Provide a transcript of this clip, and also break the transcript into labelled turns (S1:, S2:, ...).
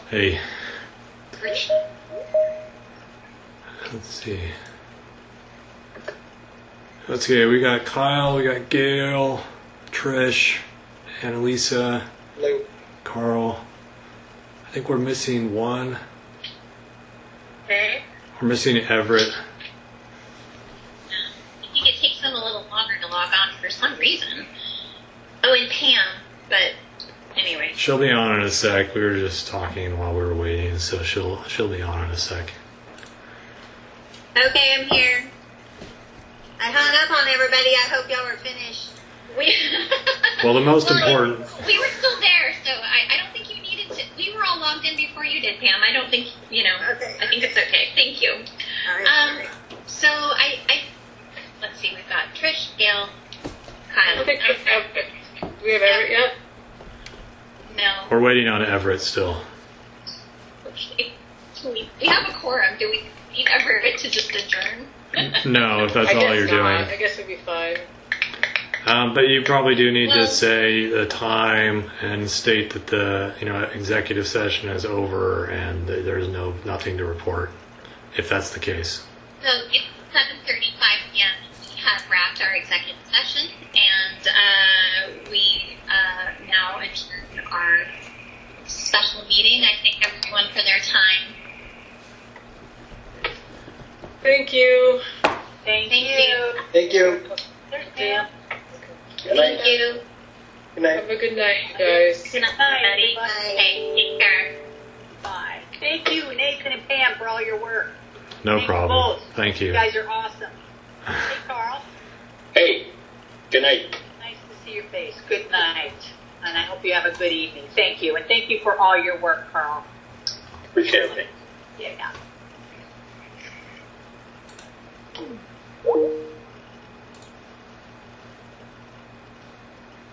S1: Hey. Let's see. Okay, we got Kyle, we got Gail, Trish, Annalisa,
S2: Hello.
S1: Carl. I think we're missing one.
S3: Okay.
S1: We're missing Everett.
S3: I think it takes them a little longer to log on for some reason. Oh, and Pam, but anyway.
S1: She'll be on in a sec. We were just talking while we were waiting, so she'll be on in a sec.
S3: Okay, I'm here.
S4: I hung up on everybody. I hope y'all were finished.
S1: Well, the most important.
S3: We were still there, so I don't think you needed to. We were all logged in before you did, Pam. I don't think,
S4: Okay.
S3: I think it's okay. Thank you.
S4: All right.
S3: So let's see, we've got Trish, Gail, Kyle.
S2: Do we have Everett yet?
S3: No.
S1: We're waiting on Everett still.
S3: Okay. We have a quorum. Do we need Everett to just adjourn?
S1: No, if that's
S2: I
S1: all
S2: guess
S1: you're
S2: not.
S1: doing.
S2: I guess it'd be fine.
S1: But you probably do need
S3: Well-
S1: to say the time and state that the executive session is over and that there's nothing to report, if that's the case.
S3: So it's 7:35 p.m. We have wrapped our executive session, and we now adjourn our special meeting. I thank everyone for their time.
S2: Thank you.
S3: Thank you.
S4: Thank you.
S5: There's Pam.
S4: Good night.
S3: Thank you.
S4: Good night.
S2: Have a good night, guys.
S3: Good night, everybody.
S4: Bye.
S3: Okay, take care.
S5: Bye. Thank you, Nathan and Pam, for all your work.
S1: No
S5: Thank you
S1: problem.
S5: both.
S1: Thank
S5: You
S1: you.
S5: guys are awesome. Hey, Carl.
S4: Hey. Good night.
S5: Nice to see your face. Good night. And I hope you have a good evening. Thank you. And thank you for all your work, Carl.
S4: Appreciate it.
S5: Yeah.